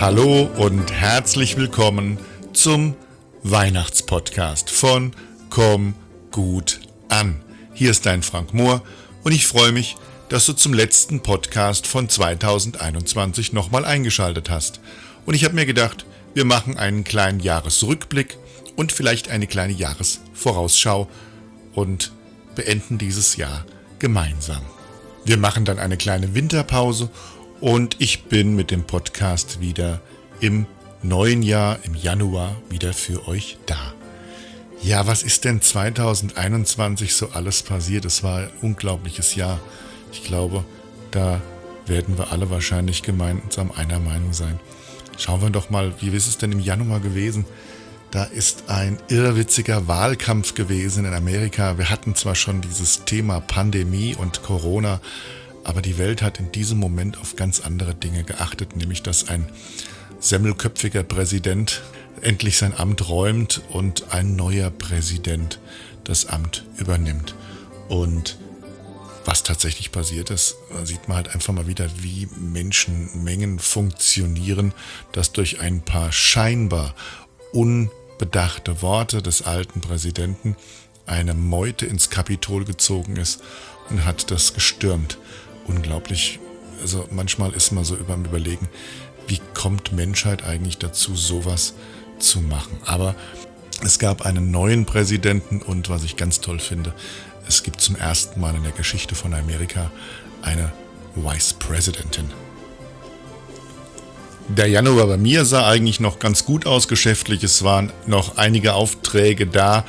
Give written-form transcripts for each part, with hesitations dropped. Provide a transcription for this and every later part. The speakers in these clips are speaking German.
Hallo und herzlich willkommen zum Weihnachtspodcast von Komm gut an. Hier ist dein Frank Mohr und ich freue mich, dass du zum letzten Podcast von 2021 nochmal eingeschaltet hast. Und ich habe mir gedacht, wir machen einen kleinen Jahresrückblick und vielleicht eine kleine Jahresvorausschau und beenden dieses Jahr gemeinsam. Wir machen dann eine kleine Winterpause und ich bin mit dem Podcast wieder im neuen Jahr, im Januar, wieder für euch da. Ja, was ist denn 2021 so alles passiert? Es war ein unglaubliches Jahr. Ich glaube, da werden wir alle wahrscheinlich gemeinsam einer Meinung sein. Schauen wir doch mal, wie ist es denn im Januar gewesen? Da ist ein irrwitziger Wahlkampf gewesen in Amerika. Wir hatten zwar schon dieses Thema Pandemie und Corona, aber die Welt hat in diesem Moment auf ganz andere Dinge geachtet, nämlich dass ein semmelköpfiger Präsident endlich sein Amt räumt und ein neuer Präsident das Amt übernimmt. Und was tatsächlich passiert ist, sieht man halt einfach mal wieder, wie Menschenmengen funktionieren, dass durch ein paar scheinbar unbedachte Worte des alten Präsidenten eine Meute ins Kapitol gezogen ist und hat das gestürmt. Unglaublich, also manchmal ist man so beim Überlegen, wie kommt Menschheit eigentlich dazu, sowas zu machen. Aber es gab einen neuen Präsidenten und was ich ganz toll finde, es gibt zum ersten Mal in der Geschichte von Amerika eine Vice Presidentin. Der Januar bei mir sah eigentlich noch ganz gut aus geschäftlich. Es waren noch einige Aufträge da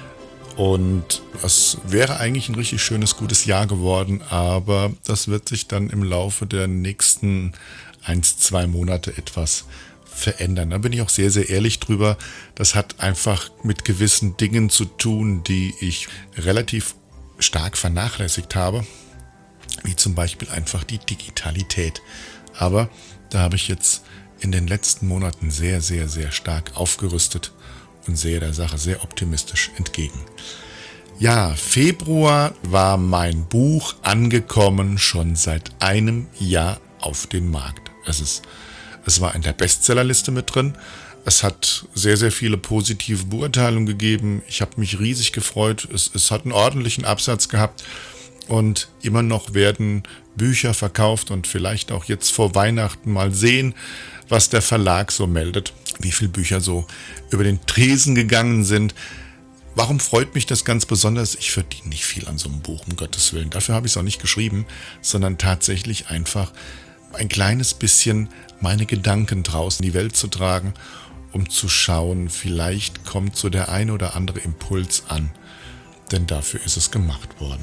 und es wäre eigentlich ein richtig schönes, gutes Jahr geworden. Aber das wird sich dann im Laufe der nächsten 1-2 Monate etwas verändern. Da bin ich auch sehr, sehr ehrlich drüber. Das hat einfach mit gewissen Dingen zu tun, die ich relativ stark vernachlässigt habe, wie zum Beispiel einfach die Digitalität. Aber da habe ich jetzt in den letzten Monaten sehr, sehr, sehr stark aufgerüstet und sehe der Sache sehr optimistisch entgegen. Ja, Februar war mein Buch angekommen, schon seit einem Jahr auf den Markt. Es war in der Bestsellerliste mit drin. Es hat sehr, sehr viele positive Beurteilungen gegeben. Ich habe mich riesig gefreut. Es hat einen ordentlichen Absatz gehabt. Und immer noch werden Bücher verkauft und vielleicht auch jetzt vor Weihnachten mal sehen, was der Verlag so meldet, wie viele Bücher so über den Tresen gegangen sind. Warum freut mich das ganz besonders? Ich verdiene nicht viel an so einem Buch, um Gottes Willen. Dafür habe ich es auch nicht geschrieben, sondern tatsächlich einfach ein kleines bisschen meine Gedanken draußen in die Welt zu tragen, um zu schauen, vielleicht kommt so der ein oder andere Impuls an. Denn dafür ist es gemacht worden.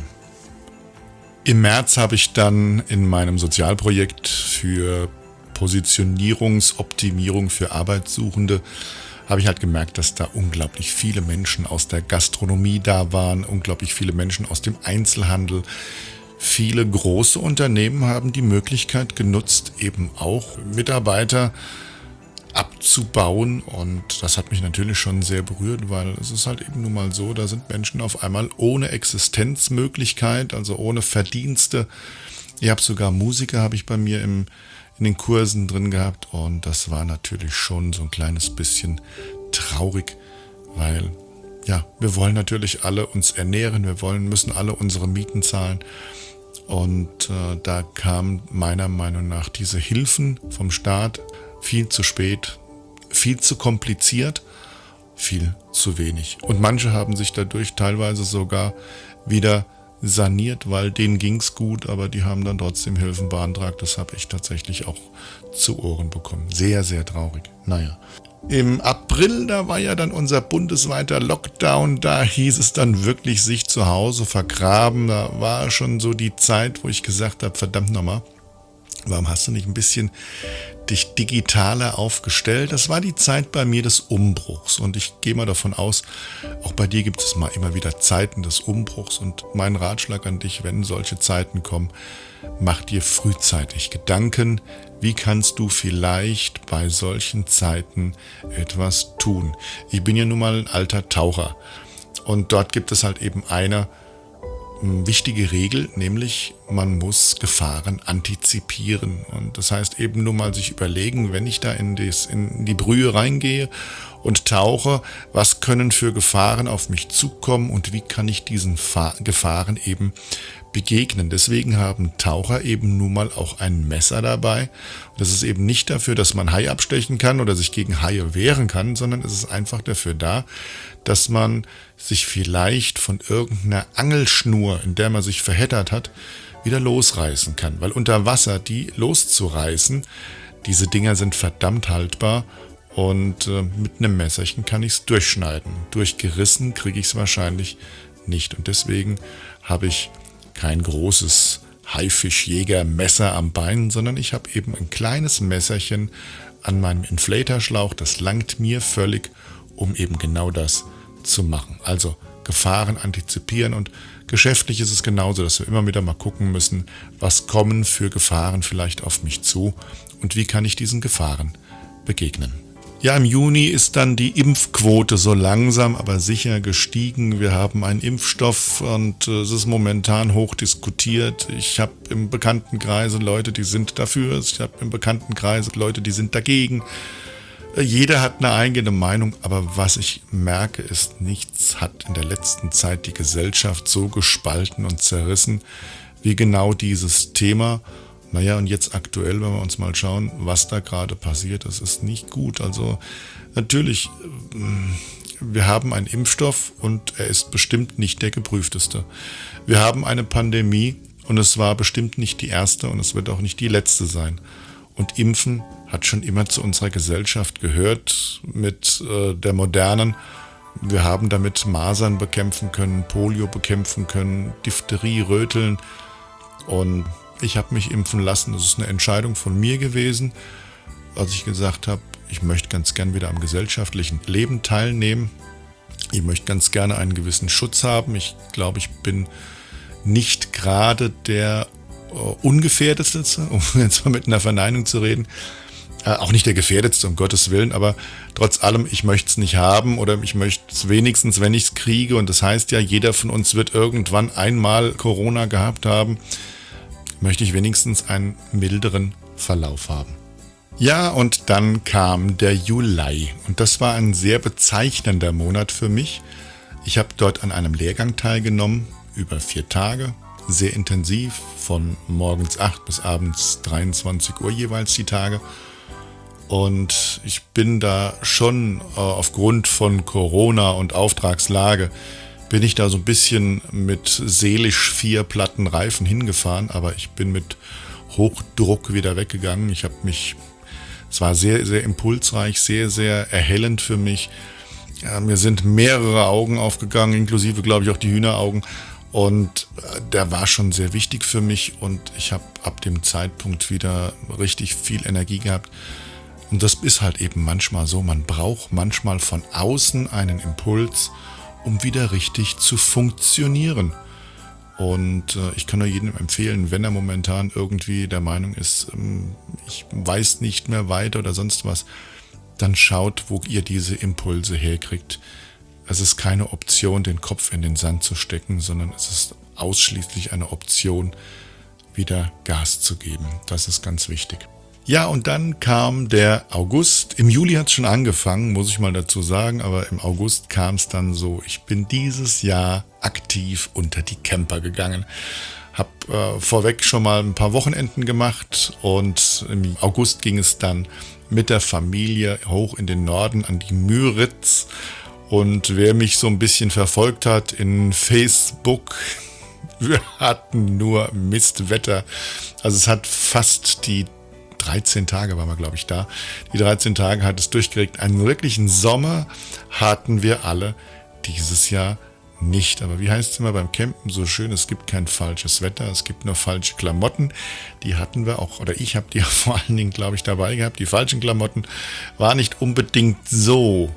Im März habe ich dann in meinem Sozialprojekt für Positionierungsoptimierung für Arbeitssuchende habe ich halt gemerkt, dass da unglaublich viele Menschen aus der Gastronomie da waren, unglaublich viele Menschen aus dem Einzelhandel. Viele große Unternehmen haben die Möglichkeit genutzt, eben auch Mitarbeiter abzubauen und das hat mich natürlich schon sehr berührt, weil es ist halt eben nun mal so, da sind Menschen auf einmal ohne Existenzmöglichkeit, also ohne Verdienste. Ich habe sogar Musiker, habe ich bei mir in den Kursen drin gehabt und das war natürlich schon so ein kleines bisschen traurig, weil ja, wir wollen natürlich alle uns ernähren, müssen alle unsere Mieten zahlen. Und da kamen meiner Meinung nach diese Hilfen vom Staat viel zu spät, viel zu kompliziert, viel zu wenig. Und manche haben sich dadurch teilweise sogar wieder saniert, weil denen ging's gut, aber die haben dann trotzdem Hilfen beantragt. Das habe ich tatsächlich auch zu Ohren bekommen. Sehr, sehr traurig. Naja. Im April, da war ja dann unser bundesweiter Lockdown, da hieß es dann wirklich sich zu Hause vergraben. Da war schon so die Zeit, wo ich gesagt habe, verdammt nochmal, warum hast du nicht ein bisschen dich digitaler aufgestellt? Das war die Zeit bei mir des Umbruchs und ich gehe mal davon aus, auch bei dir gibt es mal immer wieder Zeiten des Umbruchs und mein Ratschlag an dich, wenn solche Zeiten kommen, mach dir frühzeitig Gedanken, wie kannst du vielleicht bei solchen Zeiten etwas tun. Ich bin ja nun mal ein alter Taucher und dort gibt es halt eben eine wichtige Regel, nämlich man muss Gefahren antizipieren. Und das heißt eben nur mal sich überlegen, wenn ich da in die Brühe reingehe und tauche, was können für Gefahren auf mich zukommen und wie kann ich diesen Gefahren eben begegnen. Deswegen haben Taucher eben nun mal auch ein Messer dabei. Das ist eben nicht dafür, dass man Hai abstechen kann oder sich gegen Haie wehren kann, sondern es ist einfach dafür da, dass man sich vielleicht von irgendeiner Angelschnur, in der man sich verheddert hat, wieder losreißen kann. Weil unter Wasser die loszureißen, diese Dinger sind verdammt haltbar und mit einem Messerchen kann ich es durchschneiden. Durchgerissen kriege ich es wahrscheinlich nicht. Und deswegen habe ich kein großes Haifischjägermesser am Bein, sondern ich habe eben ein kleines Messerchen an meinem Inflatorschlauch. Das langt mir völlig, um eben genau das zu machen. Also Gefahren antizipieren, und geschäftlich ist es genauso, dass wir immer wieder mal gucken müssen, was kommen für Gefahren vielleicht auf mich zu und wie kann ich diesen Gefahren begegnen. Ja, im Juni ist dann die Impfquote so langsam, aber sicher gestiegen. Wir haben einen Impfstoff und es ist momentan hoch diskutiert. Ich habe im Bekanntenkreise Leute, die sind dafür. Ich habe im Bekanntenkreise Leute, die sind dagegen. Jeder hat eine eigene Meinung, aber was ich merke, ist, nichts hat in der letzten Zeit die Gesellschaft so gespalten und zerrissen wie genau dieses Thema. Naja, und jetzt aktuell, wenn wir uns mal schauen, was da gerade passiert, das ist nicht gut. Also natürlich, wir haben einen Impfstoff und er ist bestimmt nicht der geprüfteste. Wir haben eine Pandemie und es war bestimmt nicht die erste und es wird auch nicht die letzte sein. Und Impfen hat schon immer zu unserer Gesellschaft gehört mit der modernen. Wir haben damit Masern bekämpfen können, Polio bekämpfen können, Diphtherie, Röteln, und ich habe mich impfen lassen. Das ist eine Entscheidung von mir gewesen, als ich gesagt habe, ich möchte ganz gern wieder am gesellschaftlichen Leben teilnehmen. Ich möchte ganz gerne einen gewissen Schutz haben. Ich glaube, ich bin nicht gerade der Ungefährdetste, um jetzt mal mit einer Verneinung zu reden. Auch nicht der Gefährdetste, um Gottes Willen, aber trotz allem, ich möchte es nicht haben oder ich möchte es wenigstens, wenn ich es kriege. Und das heißt ja, jeder von uns wird irgendwann einmal Corona gehabt haben. Möchte ich wenigstens einen milderen Verlauf haben. Ja, und dann kam der Juli und das war ein sehr bezeichnender Monat für mich. Ich habe dort an einem Lehrgang teilgenommen, über 4 Tage, sehr intensiv, von morgens 8 bis abends 23 Uhr jeweils die Tage. Und ich bin da schon aufgrund von Corona und Auftragslage bin ich da so ein bisschen mit seelisch 4 platten Reifen hingefahren, aber ich bin mit Hochdruck wieder weggegangen. Es war sehr, sehr impulsreich, sehr, sehr erhellend für mich. Ja, mir sind mehrere Augen aufgegangen, inklusive, glaube ich, auch die Hühneraugen. Und der war schon sehr wichtig für mich und ich habe ab dem Zeitpunkt wieder richtig viel Energie gehabt. Und das ist halt eben manchmal so, man braucht manchmal von außen einen Impuls, um wieder richtig zu funktionieren. Und ich kann nur jedem empfehlen, wenn er momentan irgendwie der Meinung ist, ich weiß nicht mehr weiter oder sonst was, dann schaut, wo ihr diese Impulse herkriegt. Es ist keine Option, den Kopf in den Sand zu stecken, sondern es ist ausschließlich eine Option, wieder Gas zu geben. Das ist ganz wichtig. Ja, und dann kam der August. Im Juli hat es schon angefangen, muss ich mal dazu sagen, aber im August kam es dann so. Ich bin dieses Jahr aktiv unter die Camper gegangen. Hab vorweg schon mal ein paar Wochenenden gemacht und im August ging es dann mit der Familie hoch in den Norden an die Müritz. Und wer mich so ein bisschen verfolgt hat in Facebook, wir hatten nur Mistwetter. Also es hat fast die 13 Tage waren wir, glaube ich, da. Die 13 Tage hat es durchgeregt. Einen wirklichen Sommer hatten wir alle dieses Jahr nicht. Aber wie heißt es immer beim Campen so schön, es gibt kein falsches Wetter, es gibt nur falsche Klamotten. Die hatten wir auch, oder ich habe die vor allen Dingen, glaube ich, dabei gehabt. Die falschen Klamotten war nicht unbedingt so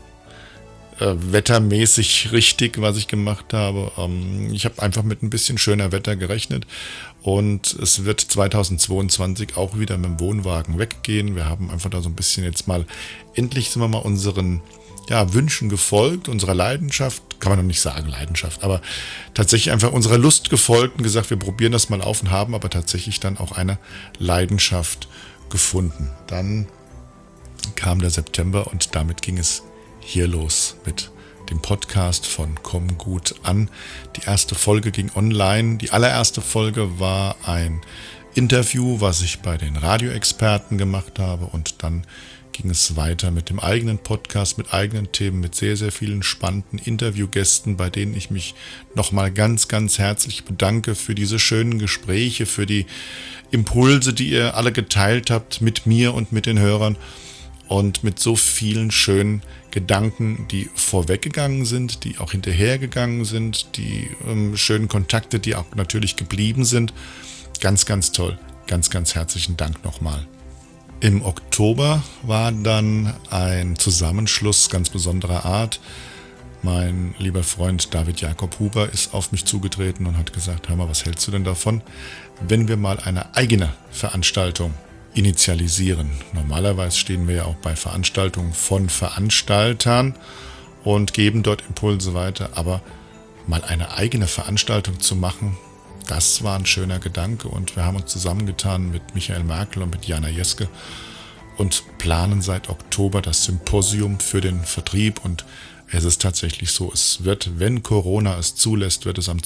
wettermäßig richtig, was ich gemacht habe. Ich habe einfach mit ein bisschen schöner Wetter gerechnet und es wird 2022 auch wieder mit dem Wohnwagen weggehen. Wir haben einfach da so ein bisschen jetzt mal, endlich sind wir mal unseren Wünschen gefolgt, unserer Leidenschaft kann man noch nicht sagen Leidenschaft, aber tatsächlich einfach unserer Lust gefolgt und gesagt, wir probieren das mal auf und haben aber tatsächlich dann auch eine Leidenschaft gefunden. Dann kam der September und damit ging es hier los mit dem Podcast von Komm gut an. Die erste Folge ging online. Die allererste Folge war ein Interview, was ich bei den Radioexperten gemacht habe, und dann ging es weiter mit dem eigenen Podcast, mit eigenen Themen, mit sehr, sehr vielen spannenden Interviewgästen, bei denen ich mich nochmal ganz, ganz herzlich bedanke für diese schönen Gespräche, für die Impulse, die ihr alle geteilt habt mit mir und mit den Hörern und mit so vielen schönen Gedanken, die vorweggegangen sind, die auch hinterhergegangen sind, die schönen Kontakte, die auch natürlich geblieben sind. Ganz, ganz toll. Ganz, ganz herzlichen Dank nochmal. Im Oktober war dann ein Zusammenschluss ganz besonderer Art. Mein lieber Freund David Jakob Huber ist auf mich zugetreten und hat gesagt, hör mal, was hältst du denn davon, wenn wir mal eine eigene Veranstaltung initialisieren? Normalerweise stehen wir ja auch bei Veranstaltungen von Veranstaltern und geben dort Impulse weiter, aber mal eine eigene Veranstaltung zu machen, das war ein schöner Gedanke, und wir haben uns zusammengetan mit Michael Merkel und mit Jana Jeske und planen seit Oktober das Symposium für den Vertrieb, und es ist tatsächlich so, es wird, wenn Corona es zulässt, wird es am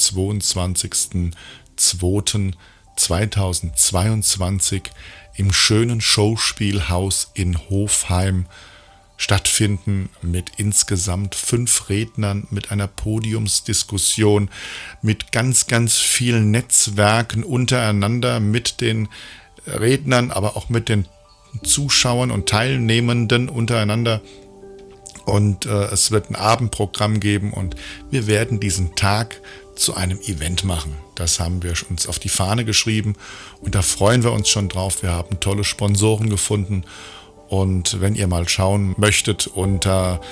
22.02.2022 im schönen Schauspielhaus in Hofheim stattfinden, mit insgesamt 5 Rednern, mit einer Podiumsdiskussion, mit ganz, ganz vielen Netzwerken untereinander, mit den Rednern, aber auch mit den Zuschauern und Teilnehmenden untereinander. Und es wird ein Abendprogramm geben, und wir werden diesen Tag zu einem Event machen. Das haben wir uns auf die Fahne geschrieben, und da freuen wir uns schon drauf. Wir haben tolle Sponsoren gefunden. Und wenn ihr mal schauen möchtet, unter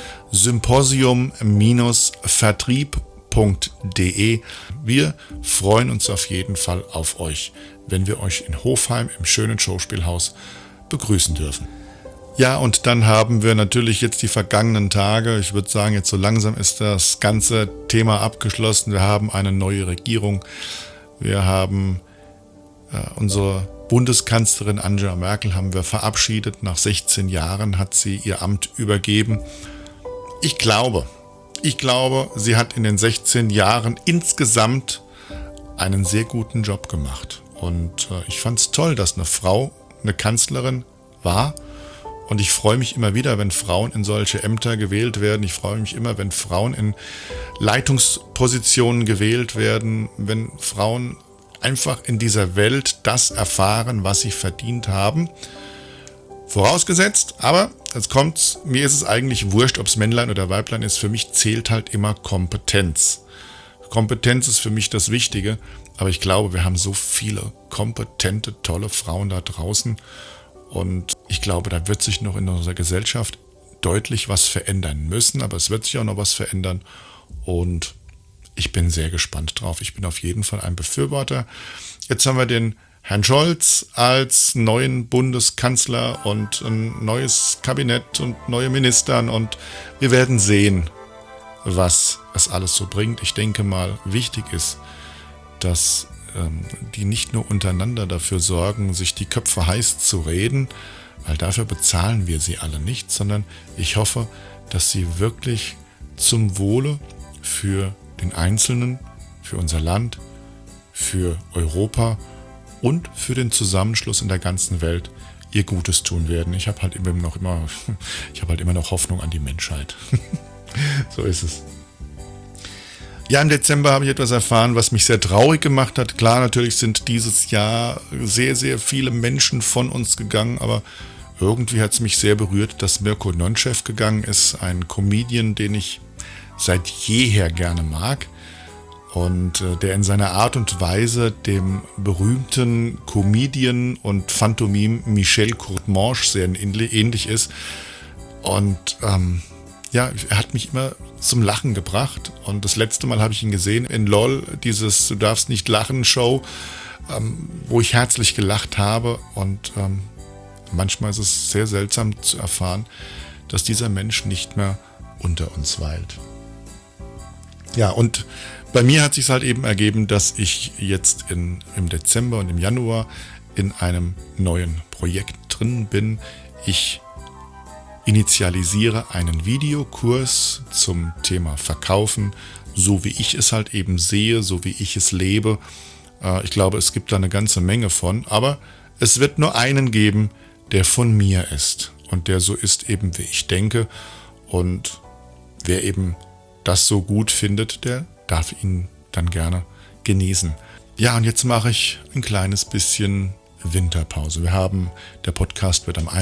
symposium-vertrieb.de. Wir freuen uns auf jeden Fall auf euch, wenn wir euch in Hofheim im schönen Schauspielhaus begrüßen dürfen. Ja, und dann haben wir natürlich jetzt die vergangenen Tage, ich würde sagen, jetzt so langsam ist das ganze Thema abgeschlossen. Wir haben eine neue Regierung. Wir haben unsere Bundeskanzlerin Angela Merkel haben wir verabschiedet. Nach 16 Jahren hat sie ihr Amt übergeben. Ich glaube, sie hat in den 16 Jahren insgesamt einen sehr guten Job gemacht. Und ich fand es toll, dass eine Frau eine Kanzlerin war. Und ich freue mich immer wieder, wenn Frauen in solche Ämter gewählt werden. Ich freue mich immer, wenn Frauen in Leitungspositionen gewählt werden, wenn Frauen einfach in dieser Welt das erfahren, was sie verdient haben. Vorausgesetzt, aber jetzt kommt's, mir ist es eigentlich wurscht, ob es Männlein oder Weiblein ist. Für mich zählt halt immer Kompetenz. Kompetenz ist für mich das Wichtige, aber ich glaube, wir haben so viele kompetente, tolle Frauen da draußen, und ich glaube, da wird sich noch in unserer Gesellschaft deutlich was verändern müssen, aber es wird sich auch noch was verändern, und ich bin sehr gespannt drauf. Ich bin auf jeden Fall ein Befürworter. Jetzt haben wir den Herrn Scholz als neuen Bundeskanzler und ein neues Kabinett und neue Ministern, und wir werden sehen, was es alles so bringt. Ich denke mal, wichtig ist, dass die nicht nur untereinander dafür sorgen, sich die Köpfe heiß zu reden, weil dafür bezahlen wir sie alle nicht, sondern ich hoffe, dass sie wirklich zum Wohle für den Einzelnen, für unser Land, für Europa und für den Zusammenschluss in der ganzen Welt ihr Gutes tun werden. Ich habe halt immer noch Hoffnung an die Menschheit. So ist es. Ja, im Dezember habe ich etwas erfahren, was mich sehr traurig gemacht hat. Klar, natürlich sind dieses Jahr sehr, sehr viele Menschen von uns gegangen, aber irgendwie hat es mich sehr berührt, dass Mirko Nonchev gegangen ist, ein Comedian, den ich seit jeher gerne mag und der in seiner Art und Weise dem berühmten Comedian und Phantomim Michel Courtemanche sehr ähnlich ist. Und er hat mich immer zum Lachen gebracht. Und das letzte Mal habe ich ihn gesehen in LOL, dieses Du darfst nicht lachen Show, wo ich herzlich gelacht habe. Und manchmal ist es sehr seltsam zu erfahren, dass dieser Mensch nicht mehr unter uns weilt. Ja, und bei mir hat sich halt eben ergeben, dass ich jetzt im Dezember und im Januar in einem neuen Projekt drin bin. Ich initialisiere einen Videokurs zum Thema Verkaufen, so wie ich es halt eben sehe, so wie ich es lebe. Ich glaube, es gibt da eine ganze Menge von, aber es wird nur einen geben, der von mir ist und der so ist eben, wie ich denke. Und wer eben das so gut findet, der darf ihn dann gerne genießen. Ja, und jetzt mache ich ein kleines bisschen Winterpause. Der Podcast wird am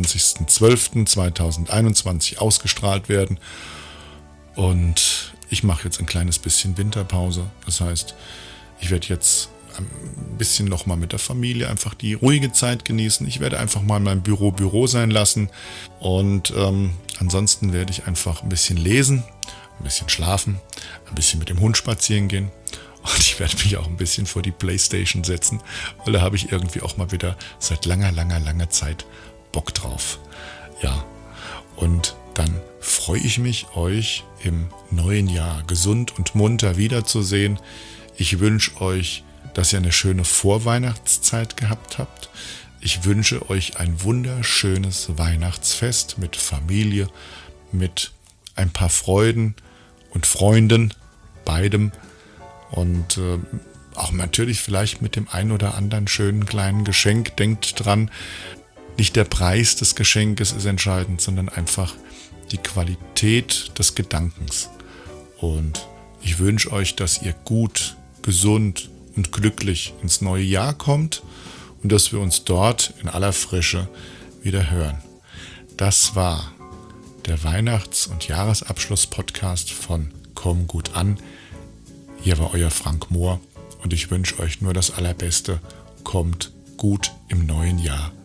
21.12.2021 ausgestrahlt werden und ich mache jetzt ein kleines bisschen Winterpause. Das heißt, ich werde jetzt ein bisschen nochmal mit der Familie einfach die ruhige Zeit genießen. Ich werde einfach mal mein Büro sein lassen und ansonsten werde ich einfach ein bisschen lesen, ein bisschen schlafen, ein bisschen mit dem Hund spazieren gehen. Und ich werde mich auch ein bisschen vor die Playstation setzen, weil da habe ich irgendwie auch mal wieder seit langer Zeit Bock drauf. Ja, und dann freue ich mich, euch im neuen Jahr gesund und munter wiederzusehen. Ich wünsche euch, dass ihr eine schöne Vorweihnachtszeit gehabt habt. Ich wünsche euch ein wunderschönes Weihnachtsfest mit Familie, mit ein paar Freuden und Freunden, beidem. Und auch natürlich vielleicht mit dem ein oder anderen schönen kleinen Geschenk. Denkt dran, nicht der Preis des Geschenkes ist entscheidend, sondern einfach die Qualität des Gedankens. Und ich wünsche euch, dass ihr gut, gesund und glücklich ins neue Jahr kommt und dass wir uns dort in aller Frische wieder hören. Das war der Weihnachts- und Jahresabschluss-Podcast von Komm gut an. Hier war euer Frank Mohr und ich wünsche euch nur das Allerbeste. Kommt gut im neuen Jahr